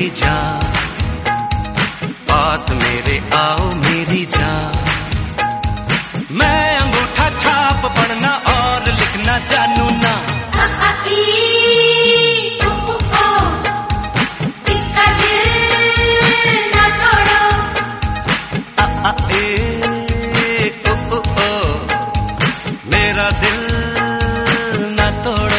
मेरी जान, पास मेरे आओ मेरी जान। मैं अंगूठा छाप पढ़ना और लिखना जानू ना। मेरा दिल ना तोड़ो।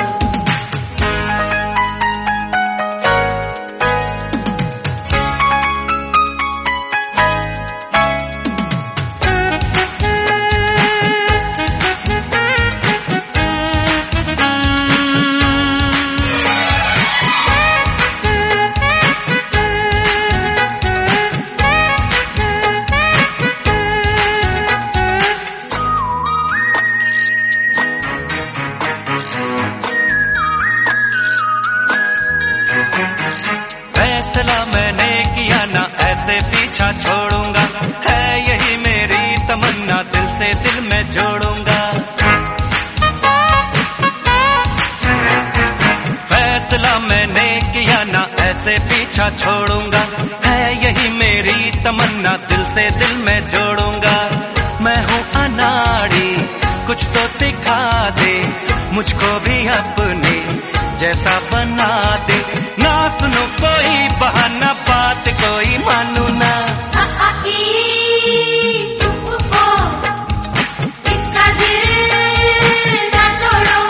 फैसला मैंने किया ना ऐसे पीछा छोड़ूंगा, है यही मेरी तमन्ना दिल से दिल में जोड़ूंगा। फैसला मैंने किया ना ऐसे पीछा छोड़ूंगा, है यही मेरी तमन्ना दिल से दिल में जोड़ूंगा। मैं हूँ अनाड़ी कुछ तो सिखा दे, मुझको भी अपने जैसा बना दे। ना सुनो कोई बहाना, बात कोई मानू ना। इसका दिल ना तोड़ो।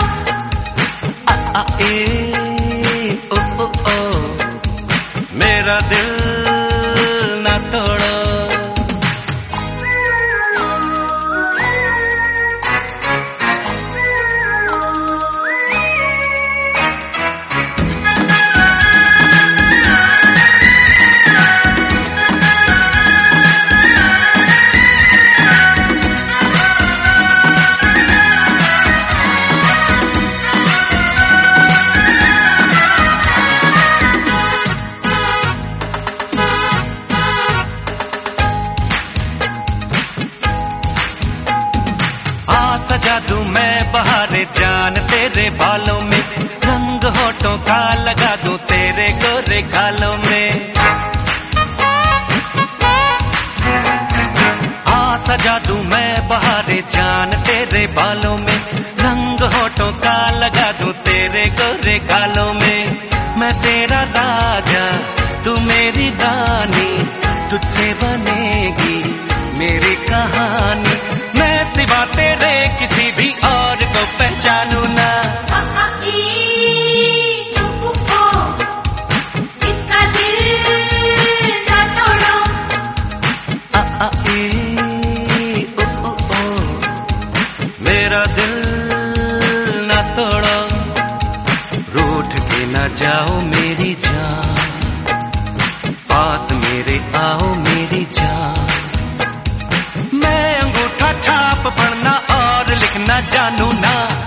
मेरा दिल ना तोड़ो। सजा दूं मैं बहारे जान तेरे बालों में, रंग होठों का लगा दूं तेरे गोरे गालों में। सजा दूं मैं बहारे जान तेरे बालों में, रंग होठों का लगा दूं तेरे गोरे गालों में। मैं तेरा राजा तू मेरी रानी, तुझसे बनेगी मेरी कहानी। मैं सिवा तेरे किसी भी और को पहचानू ना। इसका दिल ना तोड़ो। मेरा दिल ना तोड़ो। रूठ के ना जाओ मेरी जान, पास मेरे आओ मेरी जान। मैं अंगूठा छाप पढ़ना और लिखना जानू ना।